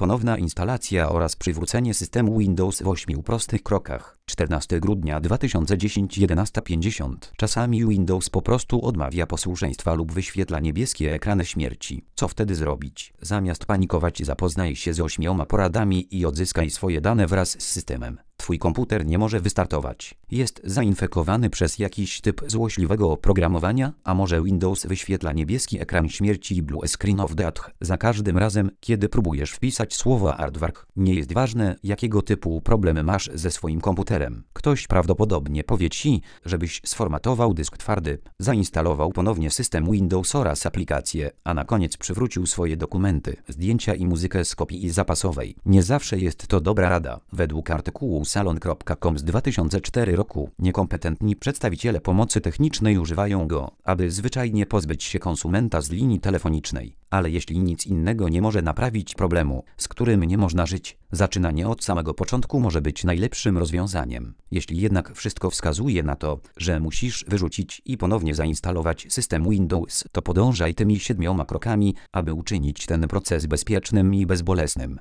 Ponowna instalacja oraz przywrócenie systemu Windows w 8 prostych krokach. 14 grudnia 2010 11:50. Czasami Windows po prostu odmawia posłuszeństwa lub wyświetla niebieskie ekrany śmierci. Co wtedy zrobić? Zamiast panikować, zapoznaj się z 8 poradami i odzyskaj swoje dane wraz z systemem. Twój komputer nie może wystartować. Jest zainfekowany przez jakiś typ złośliwego oprogramowania, a może Windows wyświetla niebieski ekran śmierci i blue screen of death za każdym razem, kiedy próbujesz wpisać słowo aardvark. Nie jest ważne, jakiego typu problemy masz ze swoim komputerem. Ktoś prawdopodobnie powie ci, żebyś sformatował dysk twardy, zainstalował ponownie system Windows oraz aplikacje, a na koniec przywrócił swoje dokumenty, zdjęcia i muzykę z kopii zapasowej. Nie zawsze jest to dobra rada. Według artykułu salon.com z 2004 roku niekompetentni przedstawiciele pomocy technicznej używają go, aby zwyczajnie pozbyć się konsumenta z linii telefonicznej. Ale jeśli nic innego nie może naprawić problemu, z którym nie można żyć, zaczynanie od samego początku może być najlepszym rozwiązaniem. Jeśli jednak wszystko wskazuje na to, że musisz wyrzucić i ponownie zainstalować system Windows, to podążaj tymi 7 krokami, aby uczynić ten proces bezpiecznym i bezbolesnym.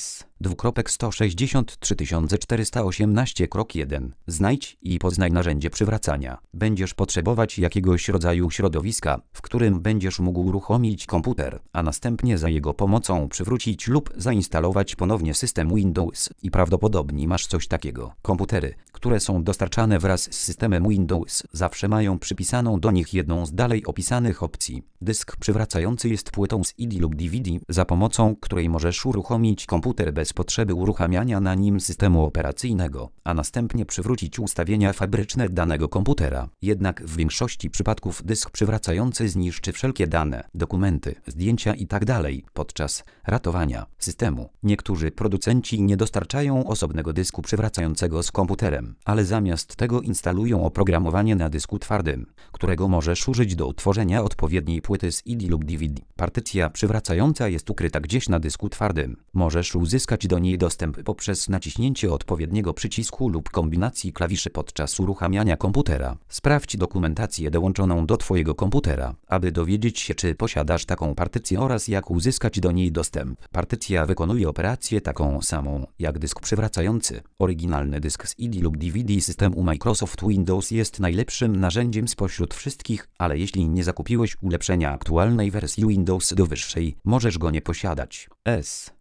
S. Krok 1. Znajdź i poznaj narzędzie przywracania. Będziesz potrzebować jakiegoś rodzaju środowiska, w którym będziesz mógł uruchomić komputer, a następnie za jego pomocą przywrócić lub zainstalować ponownie system Windows i prawdopodobnie masz coś takiego. Komputery, które są dostarczane wraz z systemem Windows, zawsze mają przypisaną do nich jedną z dalej opisanych opcji. Dysk przywracający jest płytą z CD lub DVD, za pomocą której możesz uruchomić komputer bez potrzeby uruchamiania na nim systemu operacyjnego, a następnie przywrócić ustawienia fabryczne danego komputera. Jednak w większości przypadków dysk przywracający zniszczy wszelkie dane, dokumenty, zdjęcia itd. podczas ratowania systemu. Niektórzy producenci nie dostarczają osobnego dysku przywracającego z komputerem, ale zamiast tego instalują oprogramowanie na dysku twardym, którego możesz użyć do utworzenia odpowiedniej płyty z CD lub DVD. Partycja przywracająca jest ukryta gdzieś na dysku twardym. Możesz uzyskać do niej dostęp poprzez naciśnięcie odpowiedniego przycisku lub kombinacji klawiszy podczas uruchamiania komputera. Sprawdź dokumentację dołączoną do Twojego komputera, aby dowiedzieć się, czy posiadasz taką partycję oraz jak uzyskać do niej dostęp. Partycja wykonuje operację taką samą jak dysk przywracający. Oryginalny dysk z CD lub DVD systemu Microsoft Windows jest najlepszym narzędziem spośród wszystkich, ale jeśli nie zakupiłeś ulepszenia aktualnej wersji Windows do wyższej, możesz go nie posiadać. S.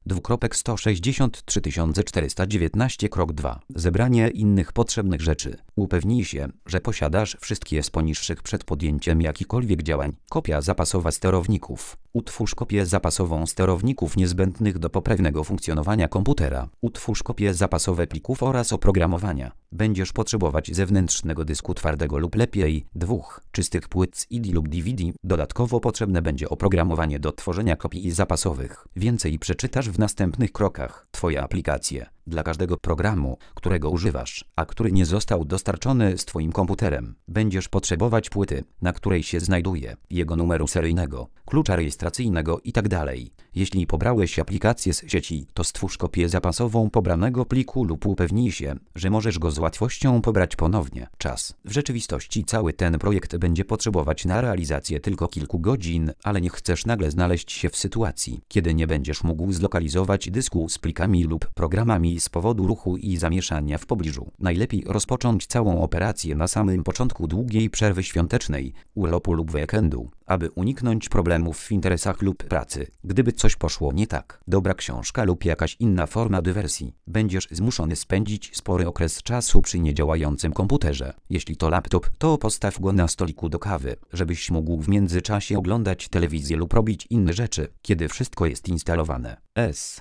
163 Krok 2. Zebranie innych potrzebnych rzeczy. Upewnij się, że posiadasz wszystkie z poniższych przed podjęciem jakichkolwiek działań. Kopia zapasowa sterowników. Utwórz kopię zapasową sterowników niezbędnych do poprawnego funkcjonowania komputera. Utwórz kopie zapasowe plików oraz oprogramowania. Będziesz potrzebować zewnętrznego dysku twardego lub lepiej 2 czystych płyt z CD lub DVD. Dodatkowo potrzebne będzie oprogramowanie do tworzenia kopii zapasowych. Więcej przeczytasz w następnych krokach. Twoje aplikacje. Dla każdego programu, którego używasz, a który nie został dostarczony z Twoim komputerem, będziesz potrzebować płyty, na której się znajduje, jego numeru seryjnego, klucza rejestracyjnego itd. Jeśli pobrałeś aplikację z sieci, to stwórz kopię zapasową pobranego pliku lub upewnij się, że możesz go z łatwością pobrać ponownie. Czas. W rzeczywistości cały ten projekt będzie potrzebować na realizację tylko kilku godzin, ale nie chcesz nagle znaleźć się w sytuacji, kiedy nie będziesz mógł zlokalizować dysku z plikami lub programami z powodu ruchu i zamieszania w pobliżu. Najlepiej rozpocząć całą operację na samym początku długiej przerwy świątecznej, urlopu lub weekendu, aby uniknąć problemów w interesach lub pracy. Gdyby coś poszło nie tak, dobra książka lub jakaś inna forma dywersji, będziesz zmuszony spędzić spory okres czasu przy niedziałającym komputerze. Jeśli to laptop, to postaw go na stoliku do kawy, żebyś mógł w międzyczasie oglądać telewizję lub robić inne rzeczy, kiedy wszystko jest instalowane. S.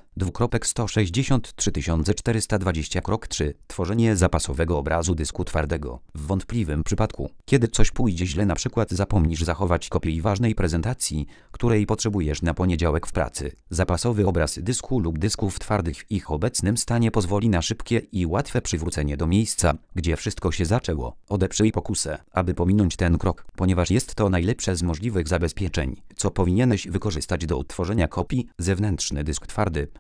163 Krok 3. Tworzenie zapasowego obrazu dysku twardego. W wątpliwym przypadku, kiedy coś pójdzie źle, na przykład zapomnisz zachować kopię ważnej prezentacji, której potrzebujesz na poniedziałek w pracy, zapasowy obraz dysku lub dysków twardych w ich obecnym stanie pozwoli na szybkie i łatwe przywrócenie do miejsca, gdzie wszystko się zaczęło. Odeprzyj pokusę, aby pominąć ten krok, ponieważ jest to najlepsze z możliwych zabezpieczeń, co powinieneś wykorzystać do utworzenia kopii. Zewnętrzny dysk twardy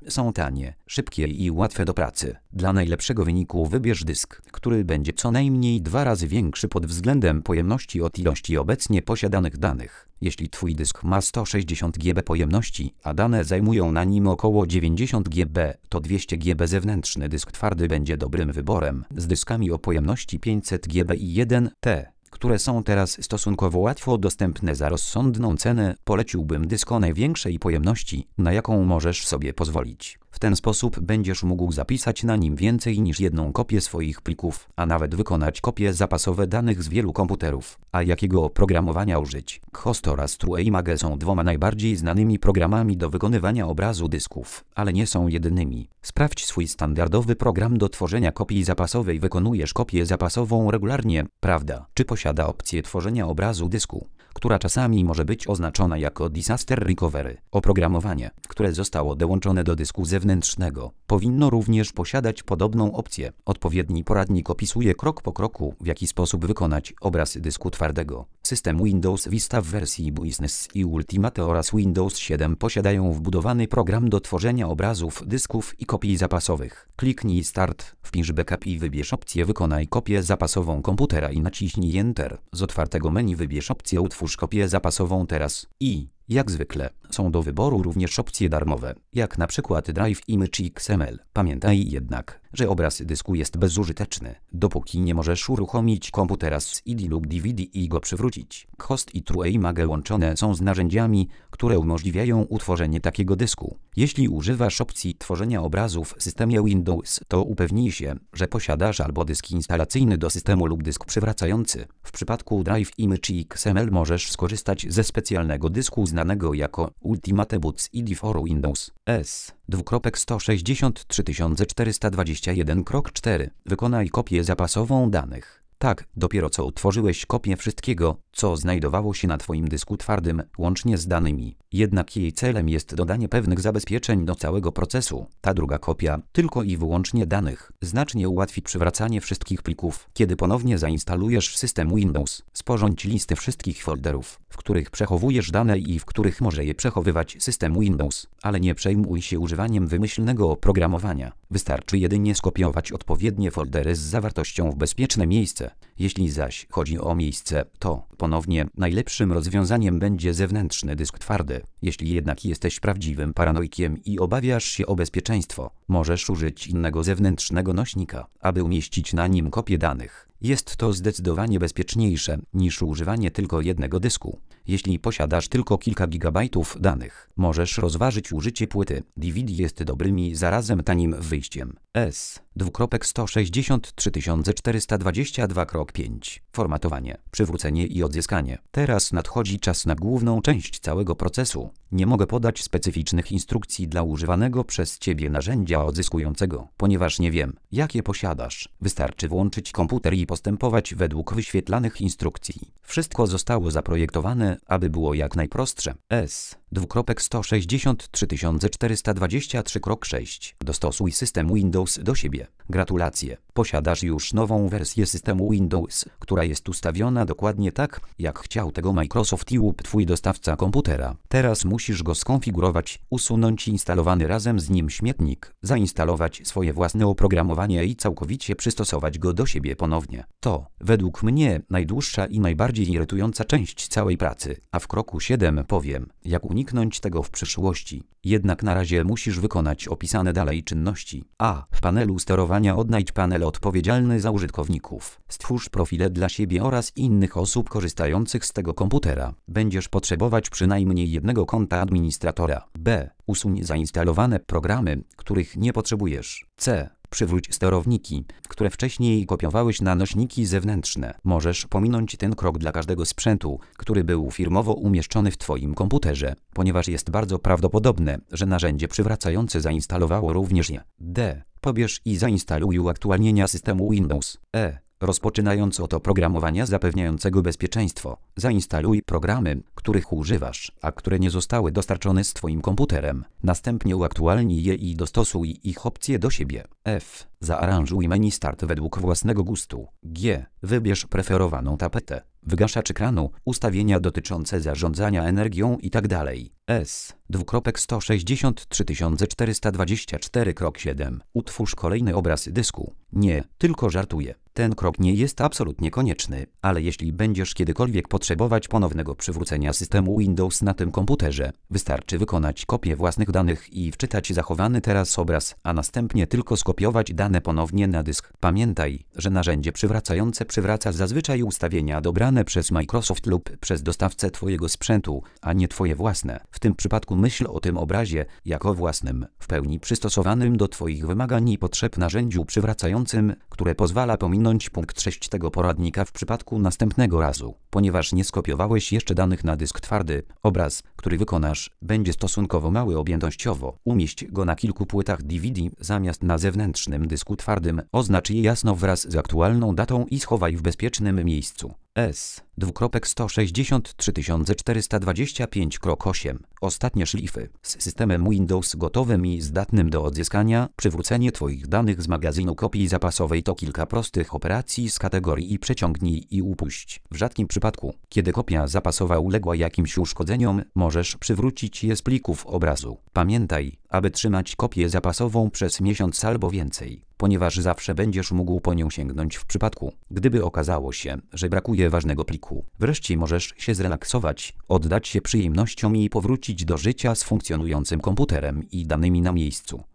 Są tanie, szybkie i łatwe do pracy. Dla najlepszego wyniku wybierz dysk, który będzie co najmniej 2 razy większy pod względem pojemności od ilości obecnie posiadanych danych. Jeśli Twój dysk ma 160 GB pojemności, a dane zajmują na nim około 90 GB, to 200 GB zewnętrzny dysk twardy będzie dobrym wyborem. Z dyskami o pojemności 500 GB i 1 T, które są teraz stosunkowo łatwo dostępne za rozsądną cenę, poleciłbym dysk o największej pojemności, na jaką możesz sobie pozwolić. W ten sposób będziesz mógł zapisać na nim więcej niż jedną kopię swoich plików, a nawet wykonać kopie zapasowe danych z wielu komputerów. A jakiego oprogramowania użyć? Host oraz TrueImage są 2 najbardziej znanymi programami do wykonywania obrazu dysków, ale nie są jedynymi. Sprawdź swój standardowy program do tworzenia kopii zapasowej. Wykonujesz kopię zapasową regularnie, prawda? Czy posiada opcję tworzenia obrazu dysku, która czasami może być oznaczona jako Disaster Recovery? Oprogramowanie, które zostało dołączone do dysku zewnętrznego, powinno również posiadać podobną opcję. Odpowiedni poradnik opisuje krok po kroku, w jaki sposób wykonać obraz dysku twardego. System Windows Vista w wersji Business i Ultimate oraz Windows 7 posiadają wbudowany program do tworzenia obrazów dysków i kopii zapasowych. Kliknij Start, wpisz backup i wybierz opcję Wykonaj kopię zapasową komputera i naciśnij Enter. Z otwartego menu wybierz opcję Utwórz kopię zapasową teraz i, jak zwykle, są do wyboru również opcje darmowe, jak na przykład Drive Image XML. Pamiętaj jednak, że obraz dysku jest bezużyteczny, dopóki nie możesz uruchomić komputera z CD lub DVD i go przywrócić. Host i TrueImage łączone są z narzędziami, które umożliwiają utworzenie takiego dysku. Jeśli używasz opcji tworzenia obrazów w systemie Windows, to upewnij się, że posiadasz albo dysk instalacyjny do systemu lub dysk przywracający. W przypadku Drive Image XML możesz skorzystać ze specjalnego dysku znanego jako Ultimate Boot CD for Windows S. 163 Wykonaj kopię zapasową danych. Tak, dopiero co utworzyłeś kopię wszystkiego, co znajdowało się na Twoim dysku twardym, łącznie z danymi. Jednak jej celem jest dodanie pewnych zabezpieczeń do całego procesu. Ta druga kopia, tylko i wyłącznie danych, znacznie ułatwi przywracanie wszystkich plików. Kiedy ponownie zainstalujesz system Windows, sporządź listę wszystkich folderów, w których przechowujesz dane i w których może je przechowywać system Windows. Ale nie przejmuj się używaniem wymyślnego oprogramowania. Wystarczy jedynie skopiować odpowiednie foldery z zawartością w bezpieczne miejsce. Jeśli zaś chodzi o miejsce, to ponownie najlepszym rozwiązaniem będzie zewnętrzny dysk twardy. Jeśli jednak jesteś prawdziwym paranoikiem i obawiasz się o bezpieczeństwo, możesz użyć innego zewnętrznego nośnika, aby umieścić na nim kopię danych. Jest to zdecydowanie bezpieczniejsze niż używanie tylko jednego dysku. Jeśli posiadasz tylko kilka gigabajtów danych, możesz rozważyć użycie płyty. DVD jest dobrym i zarazem tanim wyjściem. S. 163 Formatowanie, przywrócenie i odzyskanie. Teraz nadchodzi czas na główną część całego procesu. Nie mogę podać specyficznych instrukcji dla używanego przez Ciebie narzędzia odzyskującego, ponieważ nie wiem, jakie posiadasz. Wystarczy włączyć komputer i postępować według wyświetlanych instrukcji. Wszystko zostało zaprojektowane, aby było jak najprostsze. S. 163 Dostosuj system Windows do siebie. Gratulacje! Posiadasz już nową wersję systemu Windows, która jest ustawiona dokładnie tak, jak chciał tego Microsoft lub Twój dostawca komputera. Teraz musisz go skonfigurować, usunąć instalowany razem z nim śmietnik, zainstalować swoje własne oprogramowanie i całkowicie przystosować go do siebie ponownie. To, według mnie, najdłuższa i najbardziej irytująca część całej pracy, a w kroku 7 powiem, jak uniknąć tego w przyszłości. Jednak na razie musisz wykonać opisane dalej czynności. A. W panelu sterowania odnajdź panel odpowiedzialny za użytkowników. Stwórz profile dla siebie oraz innych osób korzystających z tego komputera. Będziesz potrzebować przynajmniej jednego konta administratora. B. Usuń zainstalowane programy, których nie potrzebujesz. C. Przywróć sterowniki, które wcześniej kopiowałeś na nośniki zewnętrzne. Możesz pominąć ten krok dla każdego sprzętu, który był firmowo umieszczony w Twoim komputerze, ponieważ jest bardzo prawdopodobne, że narzędzie przywracające zainstalowało również je. D. Pobierz i zainstaluj uaktualnienia systemu Windows. E. Rozpoczynając od oprogramowania zapewniającego bezpieczeństwo, zainstaluj programy, których używasz, a które nie zostały dostarczone z Twoim komputerem. Następnie uaktualnij je i dostosuj ich opcje do siebie. F. Zaaranżuj menu Start według własnego gustu. G. Wybierz preferowaną tapetę. wygaszacz ekranu, ustawienia dotyczące zarządzania energią itd. S:263424-7. Utwórz kolejny obraz dysku. Nie, tylko żartuję. Ten krok nie jest absolutnie konieczny, ale jeśli będziesz kiedykolwiek potrzebować ponownego przywrócenia systemu Windows na tym komputerze, wystarczy wykonać kopię własnych danych i wczytać zachowany teraz obraz, a następnie tylko skopiować dane ponownie na dysk. Pamiętaj, że narzędzie przywracające przywraca zazwyczaj ustawienia dobrane przez Microsoft lub przez dostawcę Twojego sprzętu, a nie Twoje własne. W tym przypadku myśl o tym obrazie jako własnym, w pełni przystosowanym do Twoich wymagań i potrzeb narzędziu przywracającym, które pozwala pominąć punkt 6 tego poradnika w przypadku następnego razu. Ponieważ nie skopiowałeś jeszcze danych na dysk twardy, obraz, który wykonasz, będzie stosunkowo mały objętościowo. Umieść go na kilku płytach DVD zamiast na zewnętrznym dysku twardym, oznacz je jasno wraz z aktualną datą i schowaj w bezpiecznym miejscu. S:263425-8. Ostatnie szlify. Z systemem Windows gotowym i zdatnym do odzyskania, przywrócenie Twoich danych z magazynu kopii zapasowej to kilka prostych operacji z kategorii przeciągnij i upuść. W rzadkim przypadku, kiedy kopia zapasowa uległa jakimś uszkodzeniom, możesz przywrócić je z plików obrazu. Pamiętaj, aby trzymać kopię zapasową przez miesiąc albo więcej, ponieważ zawsze będziesz mógł po nią sięgnąć w przypadku, gdyby okazało się, że brakuje ważnego pliku. Wreszcie możesz się zrelaksować, oddać się przyjemnościom i powrócić do życia z funkcjonującym komputerem i danymi na miejscu.